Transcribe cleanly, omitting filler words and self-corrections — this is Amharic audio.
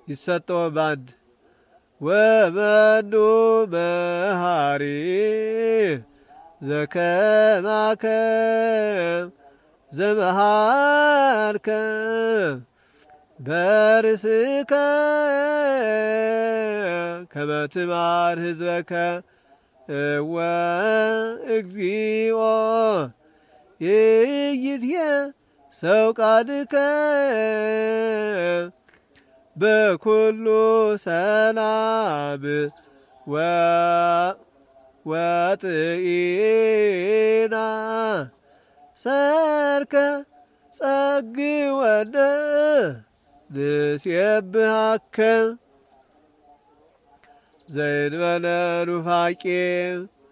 ይሰጠው ባንድ ወመኑ መሃሪ ዘከማከ ዘመሃርከ በርስከ ከመ ትምሃር ሕዝበከ እወ እግዚኦ ኢይትየሰውቃድከ በኩሉ ሰላም ወጥኢና ሰርከ ጸግወነ ንሴብሐከ ዘእንበለ ኑፋቄ